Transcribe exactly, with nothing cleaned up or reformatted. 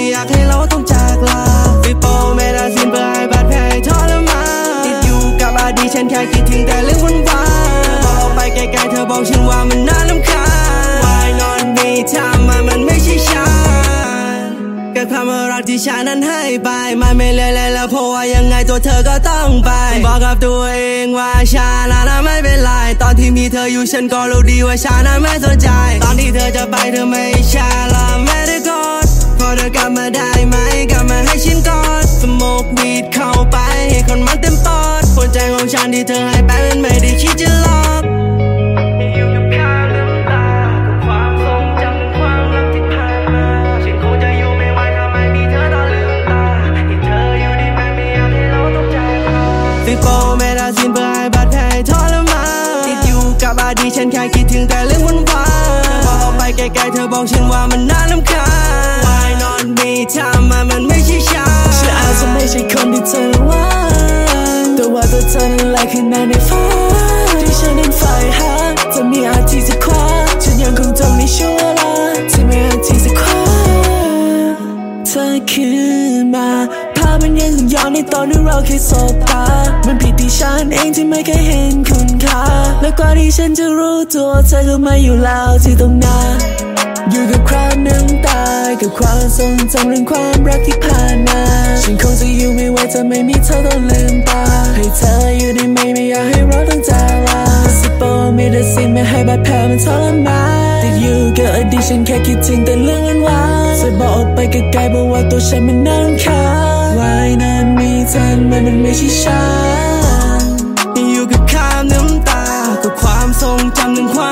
อยากให้เราต้องจากลาฟิโปเมทาซินเพื่อให้บาดแผลทรมานติดอยู่กับอดีตฉันแค่คิดถึงแต่เรื่องวันวานพอออกไปไกลๆเธอบอกฉันว่ามันน่ารำคาญ Why not me ทำมามันไม่ใช่ฉันกับความรักที่ฉันนั้นให้ไปมันไม่เลยเลยแล้วเพราะว่ายังไงตัวเธอก็ต้องไปบอกกับตัวเองว่าฉันนั้นไม่เป็นไรตอนที่มีเธออยู่ฉันก็รู้ดีว่าฉันนั้นไม่สนใจตอนที่เธอจะไปเธอไม่ใช่ละไม่ได้กอดพอเธอกลับมาได้ไหมกลับมาให้ฉันกอดสโมกวีดเข้าไปให้คนมันเต็มปอดหัวใจของฉันที่เธอให้ไปมันไม่ได้คิดจะหลอกอยู่กับข้าวน้ำตากับความทรงจำความรักที่ผ่านมาฉันคงจะอยู่ไม่ไหวถ้าไม่มีเธอตอนลืมตาเห็นเธออยู่ดีไหมไม่อยากให้เราต้องจากลาฟิโปเมทาซินเพื่อให้บาดแผลทรมานติดอยู่กับอดีตฉันแค่คิดถึงแต่เรื่องวันวานพอออกไปไกลๆเธอบอกฉันว่ามันน่ารำคาญ Why not me ทำมามันไม่ใช่ฉันฉันอาจจะไม่ใช่คนที่เธอหวังแต่ว่าตัวเธอนั้นแหละคือในในฝันที่ฉันนั้นใฝ่หาจะมีอาจที่จะคว้าฉันยังคงจำในช่วงเวลาที่ไม่อาจที่จะคว้าเธอคืนมาภาพมันยังคงย้อนในตอนที่เราแค่สบตามันผิดที่ฉันเองที่ไม่เคยเห็นคุณค่าและกว่าที่ฉันจะรู้ตัวเธอก็ไม่อยู่แล้วที่ตรงนั้นอยู่กับความน้ำตากับความทรงจำเรื่องความรักที่ผ่านมาฉันคงจะอยู่ไม่ไหวจะไม่มีเธอต้องลืมตาให้เธออยู่ได้ไหมไม่อยากให้เราต้องจากลาสิโปมีแต่สิ่งไม่ให้บาดแผลมันทรมานติดอยู่กับอดีตฉันแค่คิดถึงแต่เรื่องวันวานช่วยบอกออกไปไกลๆบอกว่าตัวฉันมันน่ารำคาญ Why not me เธอมันมันไม่ใช่ฉันอยู่กับข้าวน้ำตากับความทรงจำถึงความ